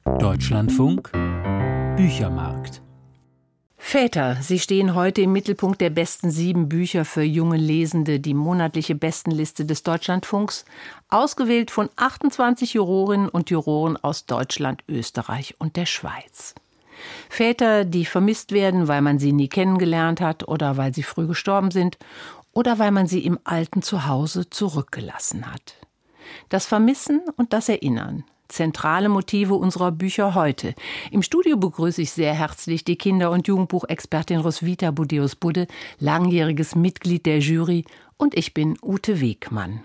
Deutschlandfunk Büchermarkt. Väter, sie stehen heute im Mittelpunkt der besten 7 Bücher für junge Lesende, die monatliche Bestenliste des Deutschlandfunks, ausgewählt von 28 Jurorinnen und Juroren aus Deutschland, Österreich und der Schweiz. Väter, die vermisst werden, weil man sie nie kennengelernt hat oder weil sie früh gestorben sind oder weil man sie im alten Zuhause zurückgelassen hat. Das Vermissen und das Erinnern. Zentrale Motive unserer Bücher heute. Im Studio begrüße ich sehr herzlich die Kinder- und Jugendbuchexpertin Roswitha Buddeus-Budde, langjähriges Mitglied der Jury, und ich bin Ute Wegmann.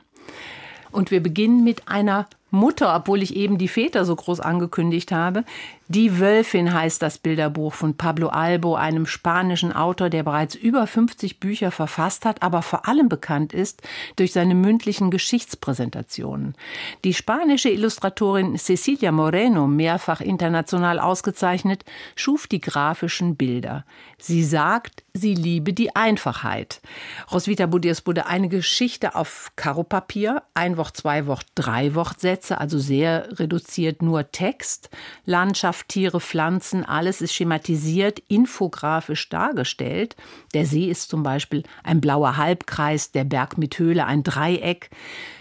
Und wir beginnen mit einer Mutter, obwohl ich eben die Väter so groß angekündigt habe. Die Wölfin heißt das Bilderbuch von Pablo Albo, einem spanischen Autor, der bereits über 50 Bücher verfasst hat, aber vor allem bekannt ist durch seine mündlichen Geschichtspräsentationen. Die spanische Illustratorin Cecilia Moreno, mehrfach international ausgezeichnet, schuf die grafischen Bilder. Sie sagt, sie liebe die Einfachheit. Roswitha Buddeus-Budde, eine Geschichte auf Karopapier, 1 Wort, 2 Wort, 3 Wortsätze, also sehr reduziert, nur Text, Landschaft, Tiere, Pflanzen, alles ist schematisiert, infografisch dargestellt. Der See ist zum Beispiel ein blauer Halbkreis, der Berg mit Höhle ein Dreieck.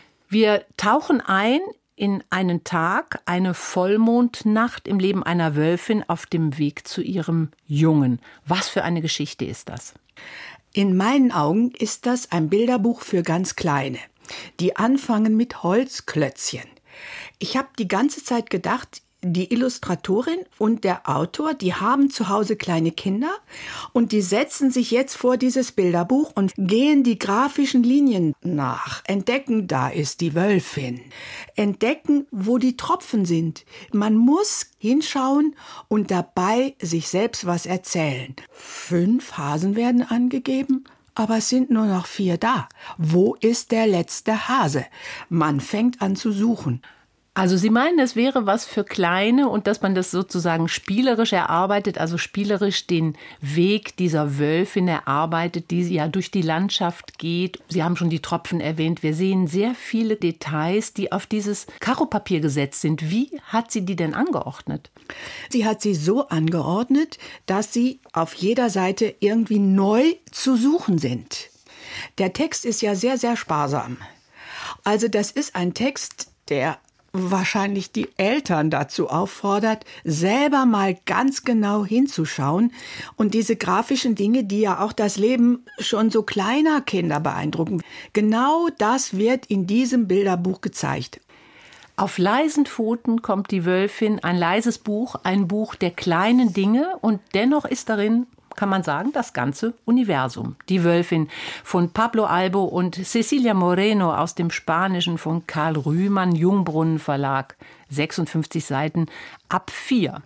Wir tauchen ein in einen Tag, eine Vollmondnacht im Leben einer Wölfin auf dem Weg zu ihrem Jungen. Was für eine Geschichte ist das? In meinen Augen ist das ein Bilderbuch für ganz Kleine, die anfangen mit Holzklötzchen. Ich habe die ganze Zeit gedacht, die Illustratorin und der Autor, die haben zu Hause kleine Kinder und die setzen sich jetzt vor dieses Bilderbuch und gehen die grafischen Linien nach, entdecken, da ist die Wölfin, entdecken, wo die Tropfen sind. Man muss hinschauen und dabei sich selbst was erzählen. 5 Hasen werden angegeben, aber es sind nur noch 4 da. Wo ist der letzte Hase? Man fängt an zu suchen. Also Sie meinen, es wäre was für Kleine und dass man das sozusagen spielerisch erarbeitet, also spielerisch den Weg dieser Wölfin erarbeitet, die ja durch die Landschaft geht. Sie haben schon die Tropfen erwähnt. Wir sehen sehr viele Details, die auf dieses Karopapier gesetzt sind. Wie hat sie die denn angeordnet? Sie hat sie so angeordnet, dass sie auf jeder Seite irgendwie neu zu suchen sind. Der Text ist ja sehr, sehr sparsam. Also das ist ein Text, der wahrscheinlich die Eltern dazu auffordert, selber mal ganz genau hinzuschauen und diese grafischen Dinge, die ja auch das Leben schon so kleiner Kinder beeindrucken. Genau das wird in diesem Bilderbuch gezeigt. Auf leisen Pfoten kommt die Wölfin, ein leises Buch, ein Buch der kleinen Dinge, und dennoch ist darin, kann man sagen, das ganze Universum. Die Wölfin von Pablo Albo und Cecilia Moreno aus dem Spanischen von Karl Rühmann, Jungbrunnen Verlag, 56 Seiten, ab 4.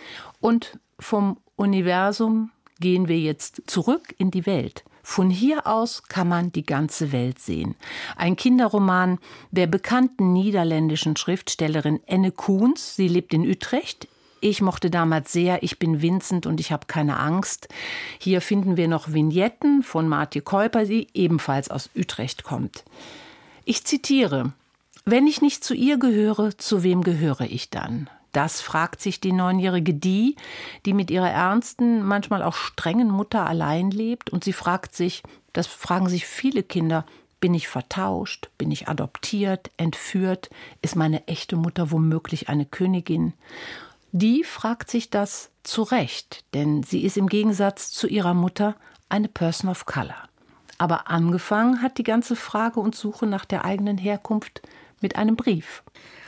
Und vom Universum gehen wir jetzt zurück in die Welt. Von hier aus kann man die ganze Welt sehen. Ein Kinderroman der bekannten niederländischen Schriftstellerin Enne Koens. Sie lebt in Utrecht. Ich mochte damals sehr Ich bin Vincent und ich habe keine Angst. Hier finden wir noch Vignetten von Maartje Kuiper, die ebenfalls aus Utrecht kommt. Ich zitiere: Wenn ich nicht zu ihr gehöre, zu wem gehöre ich dann? Das fragt sich die 9-jährige die mit ihrer ernsten, manchmal auch strengen Mutter allein lebt. Und sie fragt sich, das fragen sich viele Kinder, bin ich vertauscht? Bin ich adoptiert, entführt? Ist meine echte Mutter womöglich eine Königin? Die fragt sich das zu Recht, denn sie ist im Gegensatz zu ihrer Mutter eine Person of Color. Aber angefangen hat die ganze Frage und Suche nach der eigenen Herkunft mit einem Brief.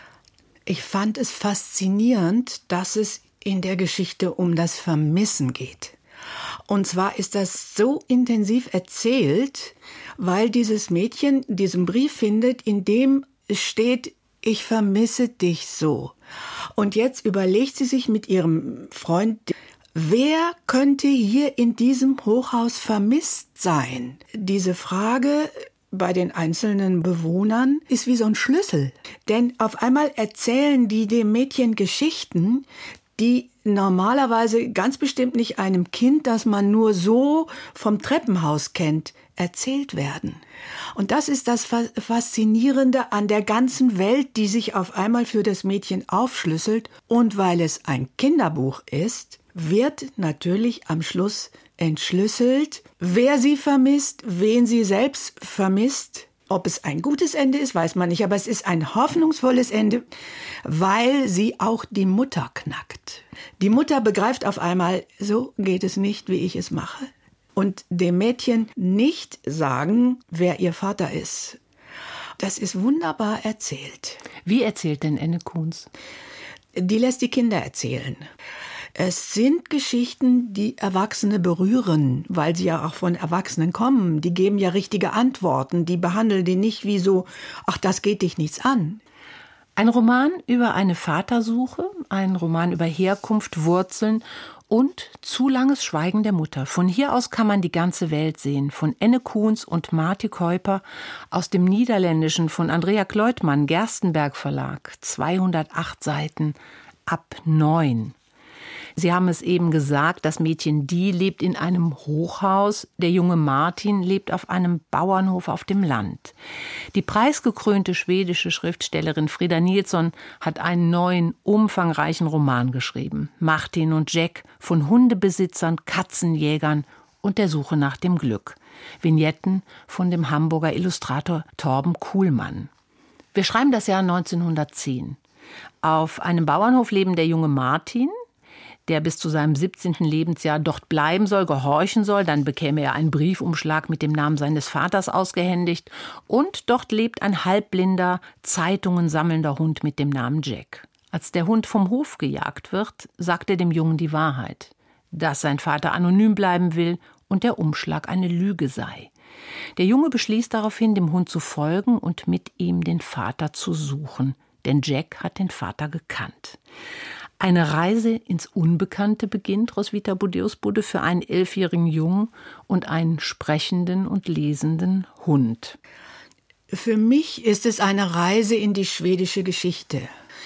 Ich fand es faszinierend, dass es in der Geschichte um das Vermissen geht. Und zwar ist das so intensiv erzählt, weil dieses Mädchen diesen Brief findet, in dem steht: Ich vermisse dich so. Und jetzt überlegt sie sich mit ihrem Freund, wer könnte hier in diesem Hochhaus vermisst sein? Diese Frage bei den einzelnen Bewohnern ist wie so ein Schlüssel. Denn auf einmal erzählen die dem Mädchen Geschichten, die normalerweise ganz bestimmt nicht einem Kind, das man nur so vom Treppenhaus kennt, erzählt werden. Und das ist das Faszinierende an der ganzen Welt, die sich auf einmal für das Mädchen aufschlüsselt. Und weil es ein Kinderbuch ist, wird natürlich am Schluss entschlüsselt, wer sie vermisst, wen sie selbst vermisst. Ob es ein gutes Ende ist, weiß man nicht, aber es ist ein hoffnungsvolles Ende, weil sie auch die Mutter knackt. Die Mutter begreift auf einmal, so geht es nicht, wie ich es mache. Und dem Mädchen nicht sagen, wer ihr Vater ist. Das ist wunderbar erzählt. Wie erzählt denn Enne Kunz? Die lässt die Kinder erzählen. Es sind Geschichten, die Erwachsene berühren, weil sie ja auch von Erwachsenen kommen. Die geben ja richtige Antworten, die behandeln die nicht wie so, ach, das geht dich nichts an. Ein Roman über eine Vatersuche, ein Roman über Herkunft, Wurzeln und zu langes Schweigen der Mutter. Von hier aus kann man die ganze Welt sehen. Von Enne Kunz und Marty Kuiper aus dem Niederländischen von Andrea Kleutmann, Gerstenberg Verlag. 208 Seiten ab 9. Sie haben es eben gesagt, das Mädchen Die lebt in einem Hochhaus, der junge Martin lebt auf einem Bauernhof auf dem Land. Die preisgekrönte schwedische Schriftstellerin Frida Nilsson hat einen neuen, umfangreichen Roman geschrieben. Martin und Jack, von Hundebesitzern, Katzenjägern und der Suche nach dem Glück. Vignetten von dem Hamburger Illustrator Torben Kuhlmann. Wir schreiben das Jahr 1910. Auf einem Bauernhof leben der junge Martin, der bis zu seinem 17. Lebensjahr dort bleiben soll, gehorchen soll. Dann bekäme er einen Briefumschlag mit dem Namen seines Vaters ausgehändigt. Und dort lebt ein halbblinder, Zeitungen sammelnder Hund mit dem Namen Jack. Als der Hund vom Hof gejagt wird, sagt er dem Jungen die Wahrheit, dass sein Vater anonym bleiben will und der Umschlag eine Lüge sei. Der Junge beschließt daraufhin, dem Hund zu folgen und mit ihm den Vater zu suchen. Denn Jack hat den Vater gekannt. Eine Reise ins Unbekannte beginnt, Roswitha Buddeus-Budde, für einen 11-jährigen Jungen und einen sprechenden und lesenden Hund. Für mich ist es eine Reise in die schwedische Geschichte.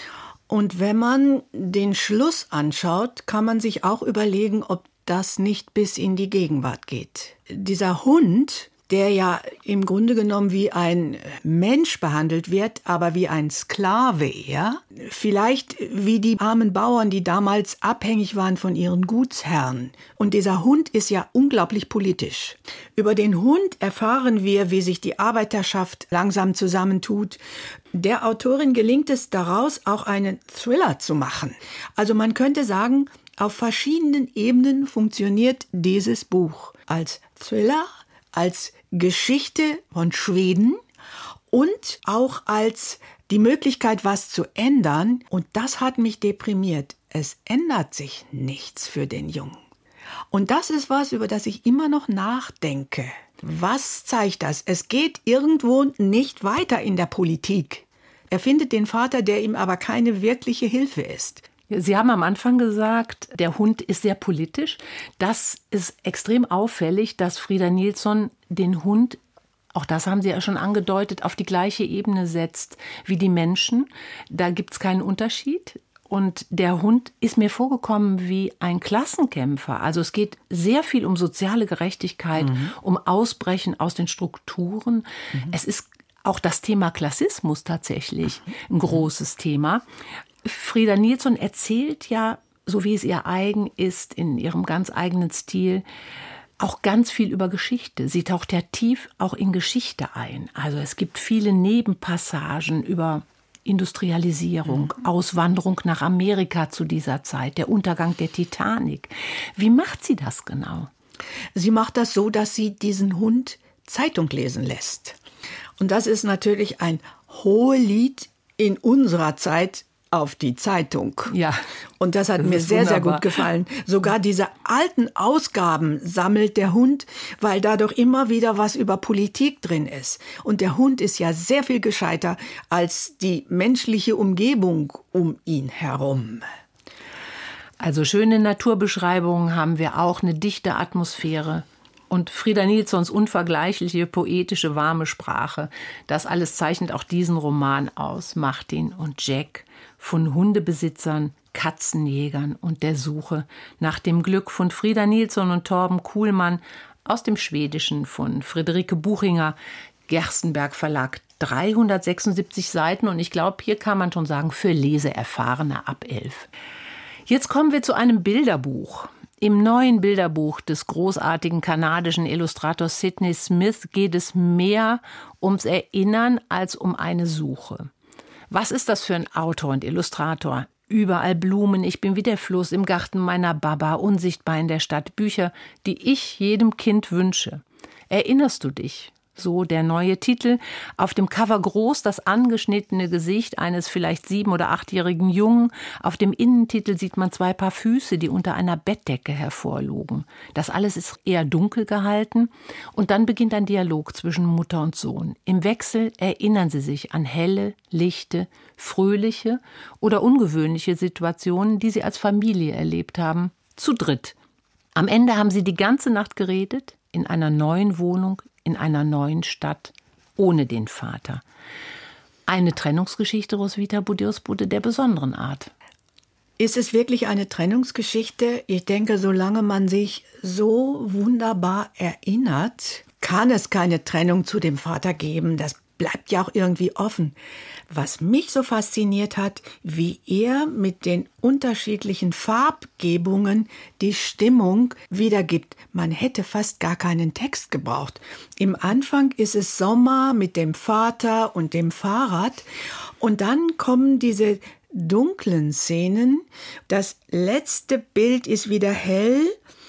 Und wenn man den Schluss anschaut, kann man sich auch überlegen, ob das nicht bis in die Gegenwart geht. Dieser Hund, der ja im Grunde genommen wie ein Mensch behandelt wird, aber wie ein Sklave eher. Vielleicht wie die armen Bauern, die damals abhängig waren von ihren Gutsherren. Und dieser Hund ist ja unglaublich politisch. Über den Hund erfahren wir, wie sich die Arbeiterschaft langsam zusammentut. Der Autorin gelingt es daraus, auch einen Thriller zu machen. Also man könnte sagen, auf verschiedenen Ebenen funktioniert dieses Buch als Thriller, als Geschichte von Schweden und auch als die Möglichkeit, was zu ändern. Und das hat mich deprimiert. Es ändert sich nichts für den Jungen. Und das ist was, über das ich immer noch nachdenke. Was zeigt das? Es geht irgendwo nicht weiter in der Politik. Er findet den Vater, der ihm aber keine wirkliche Hilfe ist. Sie haben am Anfang gesagt, der Hund ist sehr politisch. Das ist extrem auffällig, dass Frida Nilsson den Hund, auch das haben Sie ja schon angedeutet, auf die gleiche Ebene setzt wie die Menschen. Da gibt es keinen Unterschied. Und der Hund ist mir vorgekommen wie ein Klassenkämpfer. Also es geht sehr viel um soziale Gerechtigkeit, um Ausbrechen aus den Strukturen. Es ist auch das Thema Klassismus tatsächlich ein großes Thema. Frida Nilsson erzählt ja, so wie es ihr eigen ist, in ihrem ganz eigenen Stil, auch ganz viel über Geschichte. Sie taucht ja tief auch in Geschichte ein. Also es gibt viele Nebenpassagen über Industrialisierung, Auswanderung nach Amerika zu dieser Zeit, der Untergang der Titanic. Wie macht sie das genau? Sie macht das so, dass sie diesen Hund Zeitung lesen lässt. Und das ist natürlich ein Hohelied in unserer Zeit auf die Zeitung. Ja. Und das hat mir sehr, sehr gut gefallen. Sogar diese alten Ausgaben sammelt der Hund, weil da doch immer wieder was über Politik drin ist. Und der Hund ist ja sehr viel gescheiter als die menschliche Umgebung um ihn herum. Also schöne Naturbeschreibungen haben wir auch, eine dichte Atmosphäre. Und Frida Nilssons unvergleichliche, poetische, warme Sprache, das alles zeichnet auch diesen Roman aus. Martin und Jack, von Hundebesitzern, Katzenjägern und der Suche nach dem Glück, von Frida Nilsson und Torben Kuhlmann. aus dem Schwedischen von Friederike Buchinger, Gerstenberg Verlag, 376 Seiten und ich glaube, hier kann man schon sagen, für Leseerfahrene ab 11. Jetzt kommen wir zu einem Bilderbuch. Im neuen Bilderbuch des großartigen kanadischen Illustrators Sidney Smith geht es mehr ums Erinnern als um eine Suche. Was ist das für ein Autor und Illustrator? Überall Blumen, ich bin wie der Fluss im Garten meiner Baba, unsichtbar in der Stadt. Bücher, die ich jedem Kind wünsche. Erinnerst du dich? So der neue Titel. Auf dem Cover groß das angeschnittene Gesicht eines vielleicht 7- oder 8-jährigen Jungen. Auf dem Innentitel sieht man 2 Paar Füße, die unter einer Bettdecke hervorlugen. Das alles ist eher dunkel gehalten. Und dann beginnt ein Dialog zwischen Mutter und Sohn. Im Wechsel erinnern sie sich an helle, lichte, fröhliche oder ungewöhnliche Situationen, die sie als Familie erlebt haben. Zu dritt. Am Ende haben sie die ganze Nacht geredet, in einer neuen Wohnung, in einer neuen Stadt, ohne den Vater. Eine Trennungsgeschichte, Roswitha Budjosbude, der besonderen Art. Ist es wirklich eine Trennungsgeschichte? Ich denke, solange man sich so wunderbar erinnert, kann es keine Trennung zu dem Vater geben. Das bleibt ja auch irgendwie offen. Was mich so fasziniert hat, wie er mit den unterschiedlichen Farbgebungen die Stimmung wiedergibt. Man hätte fast gar keinen Text gebraucht. Im Anfang ist es Sommer mit dem Vater und dem Fahrrad und dann kommen diese dunklen Szenen. Das letzte Bild ist wieder hell,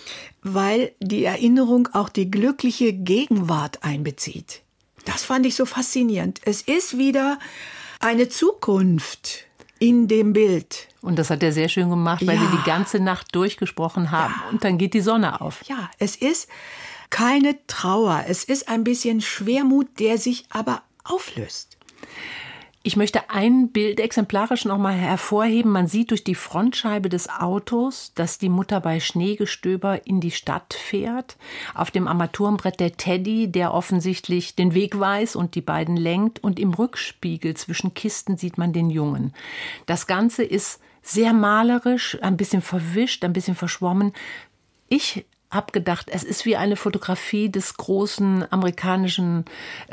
weil die Erinnerung auch die glückliche Gegenwart einbezieht. Das fand ich so faszinierend. Es ist wieder eine Zukunft in dem Bild. Und das hat er sehr schön gemacht, weil sie die ganze Nacht durchgesprochen haben. Ja. Und dann geht die Sonne auf. Ja, es ist keine Trauer. Es ist ein bisschen Schwermut, der sich aber auflöst. Ich möchte ein Bild exemplarisch noch mal hervorheben. Man sieht durch die Frontscheibe des Autos, dass die Mutter bei Schneegestöber in die Stadt fährt. Auf dem Armaturenbrett der Teddy, der offensichtlich den Weg weiß und die beiden lenkt. Und im Rückspiegel zwischen Kisten sieht man den Jungen. Das Ganze ist sehr malerisch, ein bisschen verwischt, ein bisschen verschwommen. Ich habe gedacht, es ist wie eine Fotografie des großen amerikanischen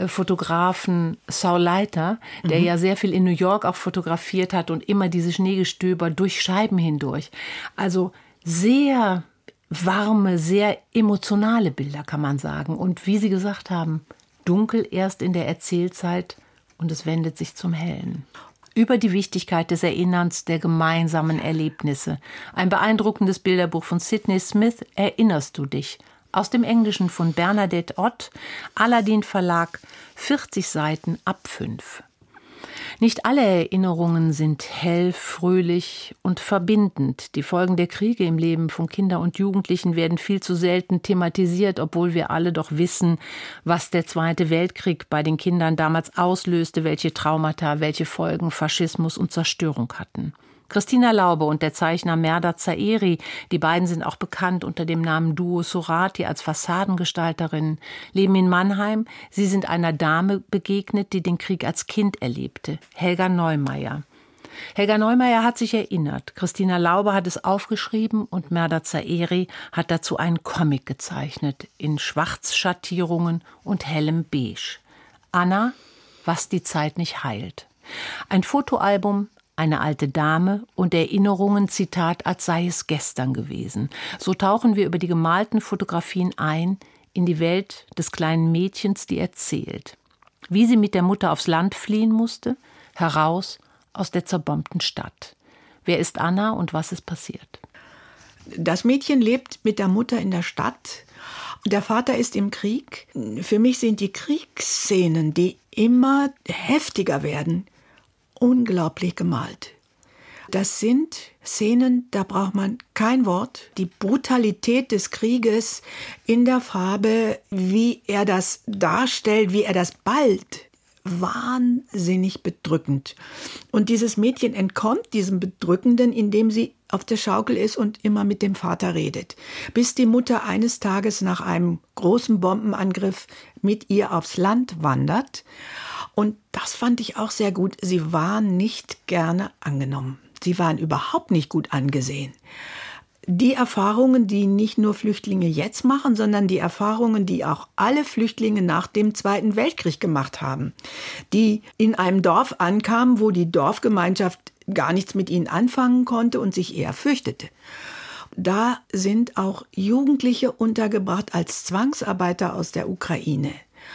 Fotografen Saul Leiter, der ja sehr viel in New York auch fotografiert hat und immer diese Schneegestöber durch Scheiben hindurch. Also sehr warme, sehr emotionale Bilder, kann man sagen. Und wie Sie gesagt haben, dunkel erst in der Erzählzeit und es wendet sich zum Hellen. Über die Wichtigkeit des Erinnerns der gemeinsamen Erlebnisse. Ein beeindruckendes Bilderbuch von Sidney Smith, Erinnerst du dich? Aus dem Englischen von Bernadette Ott, Aladdin Verlag, 40 Seiten ab 5. Nicht alle Erinnerungen sind hell, fröhlich und verbindend. Die Folgen der Kriege im Leben von Kindern und Jugendlichen werden viel zu selten thematisiert, obwohl wir alle doch wissen, was der Zweite Weltkrieg bei den Kindern damals auslöste, welche Traumata, welche Folgen Faschismus und Zerstörung hatten. Christina Laube und der Zeichner Merda Zaeri, die beiden sind auch bekannt unter dem Namen Duo Sorati als Fassadengestalterinnen, leben in Mannheim. Sie sind einer Dame begegnet, die den Krieg als Kind erlebte, Helga Neumeier. Helga Neumeier hat sich erinnert, Christina Laube hat es aufgeschrieben und Merda Zaeri hat dazu einen Comic gezeichnet, in Schwarzschattierungen und hellem Beige. Anna, was die Zeit nicht heilt. Ein Fotoalbum, eine alte Dame und Erinnerungen, Zitat, als sei es gestern gewesen. So tauchen wir über die gemalten Fotografien ein in die Welt des kleinen Mädchens, die erzählt. Wie sie mit der Mutter aufs Land fliehen musste, heraus aus der zerbombten Stadt. Wer ist Anna und was ist passiert? Das Mädchen lebt mit der Mutter in der Stadt. Der Vater ist im Krieg. Für mich sind die Kriegsszenen, die immer heftiger werden, unglaublich gemalt. Das sind Szenen, da braucht man kein Wort. Die Brutalität des Krieges in der Farbe, wie er das darstellt, wie er das ballt, wahnsinnig bedrückend. Und dieses Mädchen entkommt diesem Bedrückenden, indem sie auf der Schaukel ist und immer mit dem Vater redet. Bis die Mutter eines Tages nach einem großen Bombenangriff mit ihr aufs Land wandert. Und das fand ich auch sehr gut. Sie waren nicht gerne angenommen. Sie waren überhaupt nicht gut angesehen. die Erfahrungen, die nicht nur Flüchtlinge jetzt machen, sondern die Erfahrungen, die auch alle Flüchtlinge nach dem Zweiten Weltkrieg gemacht haben, die in einem Dorf ankamen, wo die Dorfgemeinschaft gar nichts mit ihnen anfangen konnte und sich eher fürchtete. Da sind auch Jugendliche untergebracht als Zwangsarbeiter aus der Ukraine.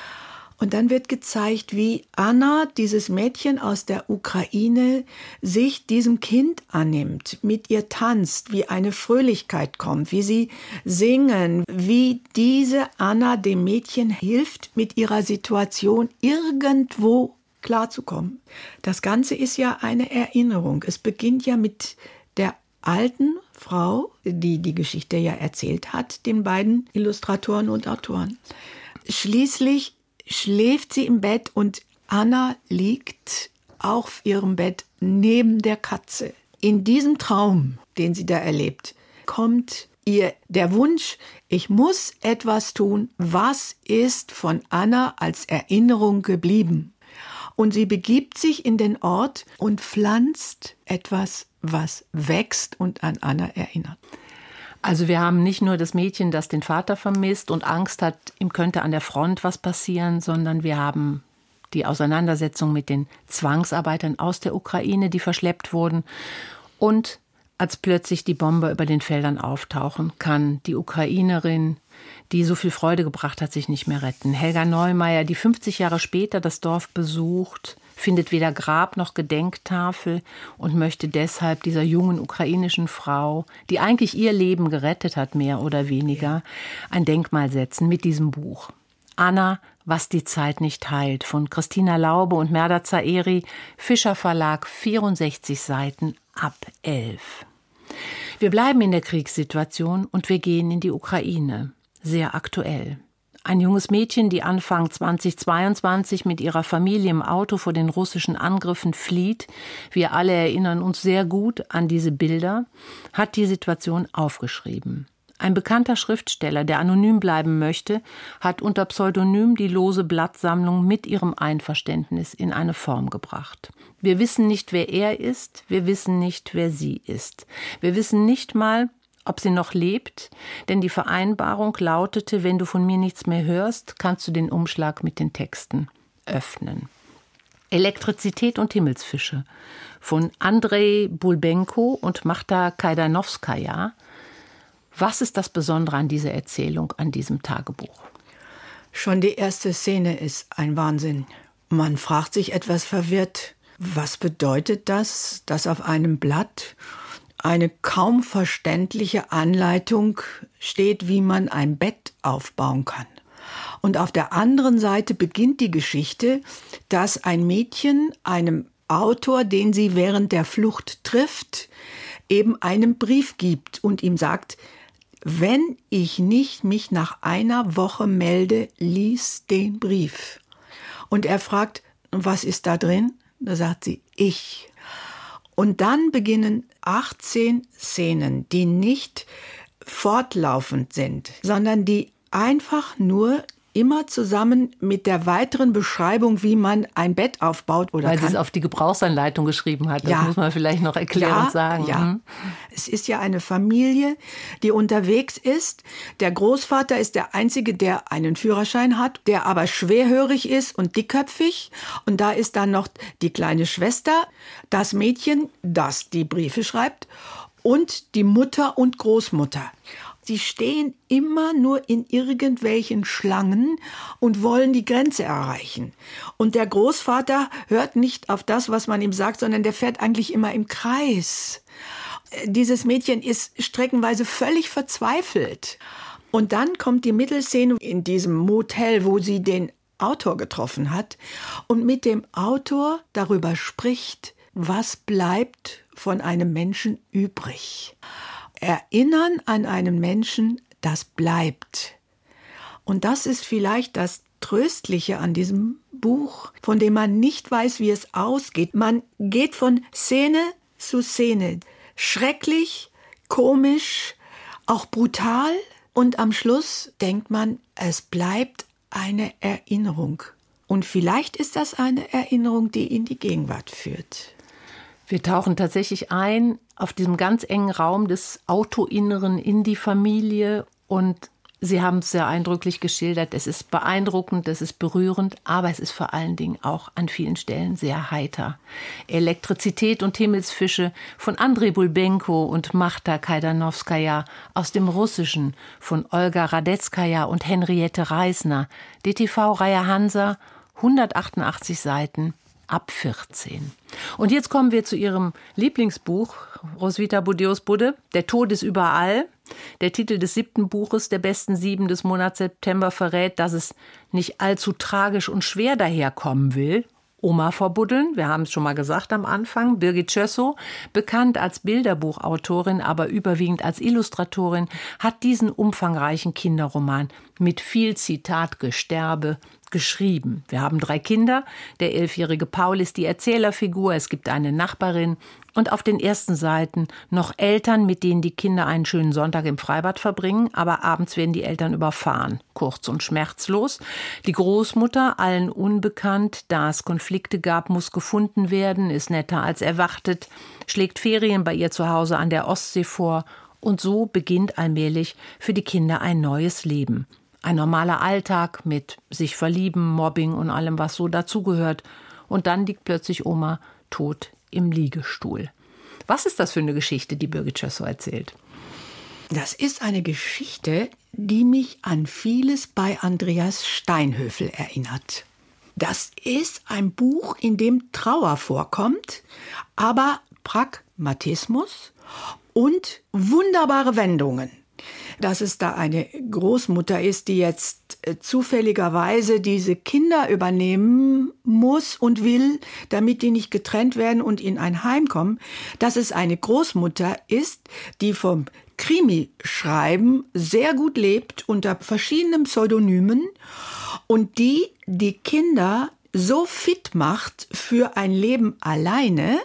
Und dann wird gezeigt, wie Anna, dieses Mädchen aus der Ukraine, sich diesem Kind annimmt, mit ihr tanzt, wie eine Fröhlichkeit kommt, wie sie singen, wie diese Anna dem Mädchen hilft, mit ihrer Situation irgendwo klarzukommen. Das Ganze ist ja eine Erinnerung. Es beginnt ja mit der alten Frau, die die Geschichte ja erzählt hat, den beiden Illustratoren und Autoren. Schließlich schläft sie im Bett und Anna liegt auf ihrem Bett neben der Katze. In diesem Traum, den sie da erlebt, kommt ihr der Wunsch, ich muss etwas tun, was ist von Anna als Erinnerung geblieben. Und sie begibt sich in den Ort und pflanzt etwas, was wächst und an Anna erinnert. Also wir haben nicht nur das Mädchen, das den Vater vermisst und Angst hat, ihm könnte an der Front was passieren, sondern wir haben die Auseinandersetzung mit den Zwangsarbeitern aus der Ukraine, die verschleppt wurden. Und als plötzlich die Bomber über den Feldern auftauchen, kann die Ukrainerin, die so viel Freude gebracht hat, sich nicht mehr retten. Helga Neumeier, die 50 Jahre später das Dorf besucht, findet weder Grab noch Gedenktafel und möchte deshalb dieser jungen ukrainischen Frau, die eigentlich ihr Leben gerettet hat, mehr oder weniger, ein Denkmal setzen mit diesem Buch. Anna, was die Zeit nicht heilt, von Christina Laube und Merda Zaeri, Fischer Verlag, 64 Seiten, ab 11. Wir bleiben in der Kriegssituation und wir gehen in die Ukraine. Sehr aktuell. Ein junges Mädchen, die Anfang 2022 mit ihrer Familie im Auto vor den russischen Angriffen flieht, wir alle erinnern uns sehr gut an diese Bilder, hat die Situation aufgeschrieben. Ein bekannter Schriftsteller, der anonym bleiben möchte, hat unter Pseudonym die lose Blattsammlung mit ihrem Einverständnis in eine Form gebracht. Wir wissen nicht, wer er ist, wir wissen nicht, wer sie ist. Wir wissen nicht mal, ob sie noch lebt, denn die Vereinbarung lautete, wenn du von mir nichts mehr hörst, kannst du den Umschlag mit den Texten öffnen. Elektrizität und Himmelsfische von Andrei Bulbenko und Marta Kajdanowskaja. Was ist das Besondere an dieser Erzählung, an diesem Tagebuch? Schon die erste Szene ist ein Wahnsinn. Man fragt sich etwas verwirrt, was bedeutet das, dass auf einem Blatt eine kaum verständliche Anleitung steht, wie man ein Bett aufbauen kann. Und auf der anderen Seite beginnt die Geschichte, dass ein Mädchen einem Autor, den sie während der Flucht trifft, eben einen Brief gibt und ihm sagt, wenn ich nicht mich nach einer Woche melde, lies den Brief. Und er fragt, was ist da drin? Da sagt sie, ich. Und dann beginnen 18 Szenen, die nicht fortlaufend sind, sondern die einfach nur immer zusammen mit der weiteren Beschreibung, wie man ein Bett aufbaut oder weil sie es auf die Gebrauchsanleitung geschrieben hat, das muss man vielleicht noch erklärend sagen. Ja. Es ist ja eine Familie, die unterwegs ist. Der Großvater ist der Einzige, der einen Führerschein hat, der aber schwerhörig ist und dickköpfig. Und da ist dann noch die kleine Schwester, das Mädchen, das die Briefe schreibt, und die Mutter und Großmutter. Sie stehen immer nur in irgendwelchen Schlangen und wollen die Grenze erreichen. Und der Großvater hört nicht auf das, was man ihm sagt, sondern der fährt eigentlich immer im Kreis. Dieses Mädchen ist streckenweise völlig verzweifelt. Und dann kommt die Mittelszene in diesem Motel, wo sie den Autor getroffen hat und mit dem Autor darüber spricht, was bleibt von einem Menschen übrig. Erinnern an einen Menschen, das bleibt. Und das ist vielleicht das Tröstliche an diesem Buch, von dem man nicht weiß, wie es ausgeht. Man geht von Szene zu Szene. Schrecklich, komisch, auch brutal. Und am Schluss denkt man, es bleibt eine Erinnerung. Und vielleicht ist das eine Erinnerung, die in die Gegenwart führt. Wir tauchen tatsächlich ein auf diesem ganz engen Raum des Autoinneren in die Familie und Sie haben es sehr eindrücklich geschildert. Es ist beeindruckend, es ist berührend, aber es ist vor allen Dingen auch an vielen Stellen sehr heiter. Elektrizität und Himmelsfische von Andrei Bulbenko und Machta Kajdanowskaja, aus dem Russischen von Olga Radetskaja und Henriette Reisner, DTV-Reihe Hansa, 188 Seiten, ab 14. Und jetzt kommen wir zu Ihrem Lieblingsbuch, Roswitha Buddeus-Budde, Der Tod ist überall. Der Titel des 7. Buches der besten 7 des Monats September verrät, dass es nicht allzu tragisch und schwer daherkommen will. Oma verbuddeln, wir haben es schon mal gesagt am Anfang, Birgit Schössow, bekannt als Bilderbuchautorin, aber überwiegend als Illustratorin, hat diesen umfangreichen Kinderroman mit viel Zitatgesterbe geschrieben. Wir haben 3 Kinder, der 11-jährige Paul ist die Erzählerfigur, es gibt eine Nachbarin und auf den ersten Seiten noch Eltern, mit denen die Kinder einen schönen Sonntag im Freibad verbringen, aber abends werden die Eltern überfahren, kurz und schmerzlos. Die Großmutter, allen unbekannt, da es Konflikte gab, muss gefunden werden, ist netter als erwartet, schlägt Ferien bei ihr zu Hause an der Ostsee vor und so beginnt allmählich für die Kinder ein neues Leben. Ein normaler Alltag mit sich verlieben, Mobbing und allem, was so dazugehört. Und dann liegt plötzlich Oma tot im Liegestuhl. Was ist das für eine Geschichte, die Birgit Schössow erzählt? Das ist eine Geschichte, die mich an vieles bei Andreas Steinhöfel erinnert. Das ist ein Buch, in dem Trauer vorkommt, aber Pragmatismus und wunderbare Wendungen. Dass es da eine Großmutter ist, die jetzt zufälligerweise diese Kinder übernehmen muss und will, damit die nicht getrennt werden und in ein Heim kommen. Dass es eine Großmutter ist, die vom Krimi-Schreiben sehr gut lebt unter verschiedenen Pseudonymen und die Kinder so fit macht für ein Leben alleine,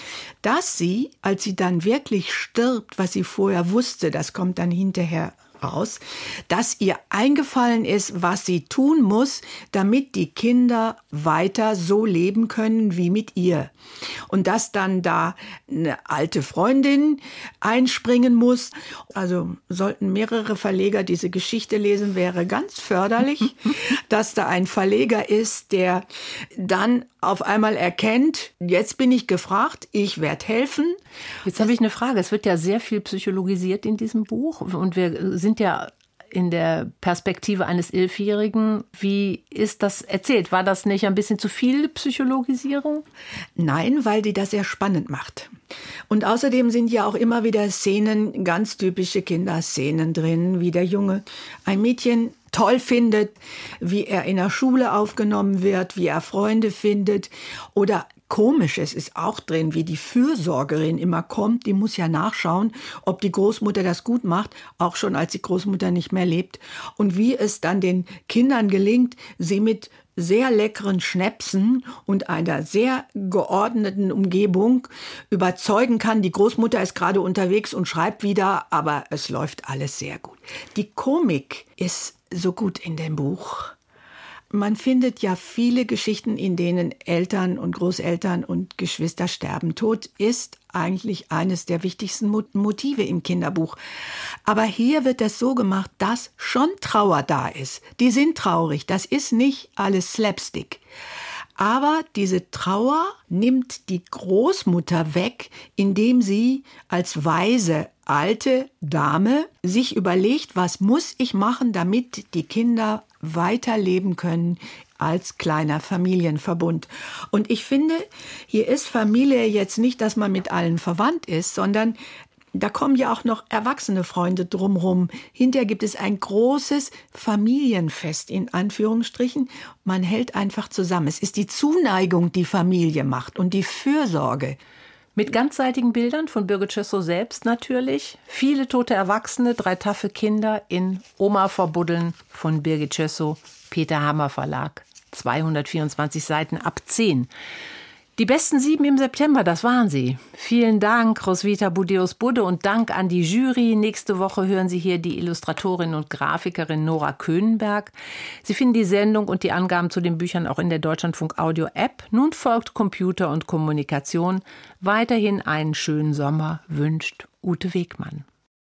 dass sie, als sie dann wirklich stirbt, was sie vorher wusste, das kommt dann hinterher raus, dass ihr eingefallen ist, was sie tun muss, damit die Kinder weiter so leben können wie mit ihr. Und dass dann da eine alte Freundin einspringen muss. Also sollten mehrere Verleger diese Geschichte lesen, wäre ganz förderlich, dass da ein Verleger ist, der dann auf einmal erkennt, jetzt bin ich gefragt, ich werde helfen. Jetzt habe ich eine Frage. Es wird ja sehr viel psychologisiert in diesem Buch und wir sind ja in der Perspektive eines 11-Jährigen. Wie ist das erzählt? War das nicht ein bisschen zu viel Psychologisierung? Nein, weil die das sehr spannend macht. Und außerdem sind ja auch immer wieder Szenen, ganz typische Kinderszenen drin, wie der Junge ein Mädchen toll findet, wie er in der Schule aufgenommen wird, wie er Freunde findet oder Komisches ist auch drin, wie die Fürsorgerin immer kommt, die muss ja nachschauen, ob die Großmutter das gut macht, auch schon als die Großmutter nicht mehr lebt. Und wie es dann den Kindern gelingt, sie mit sehr leckeren Schnäpsen und einer sehr geordneten Umgebung überzeugen kann. Die Großmutter ist gerade unterwegs und schreibt wieder, aber es läuft alles sehr gut. Die Komik ist so gut in dem Buch. Man findet ja viele Geschichten, in denen Eltern und Großeltern und Geschwister sterben. Tod ist eigentlich eines der wichtigsten Motive im Kinderbuch. Aber hier wird das so gemacht, dass schon Trauer da ist. Die sind traurig, das ist nicht alles Slapstick. Aber diese Trauer nimmt die Großmutter weg, indem sie als weise alte Dame sich überlegt, was muss ich machen, damit die Kinder weiterleben können als kleiner Familienverbund. Und ich finde, hier ist Familie jetzt nicht, dass man mit allen verwandt ist, sondern da kommen ja auch noch erwachsene Freunde drumherum. Hinterher gibt es ein großes Familienfest, in Anführungsstrichen. Man hält einfach zusammen. Es ist die Zuneigung, die Familie macht und die Fürsorge. Mit ganzseitigen Bildern von Birgit Schössow selbst natürlich. Viele tote Erwachsene, 3 taffe Kinder in Oma verbuddeln von Birgit Schössow, Peter Hammer Verlag. 224 Seiten ab 10. Die besten 7 im September, das waren sie. Vielen Dank, Roswitha Budeus-Budde, und Dank an die Jury. Nächste Woche hören Sie hier die Illustratorin und Grafikerin Nora Könenberg. Sie finden die Sendung und die Angaben zu den Büchern auch in der Deutschlandfunk Audio App. Nun folgt Computer und Kommunikation. Weiterhin einen schönen Sommer wünscht Ute Wegmann.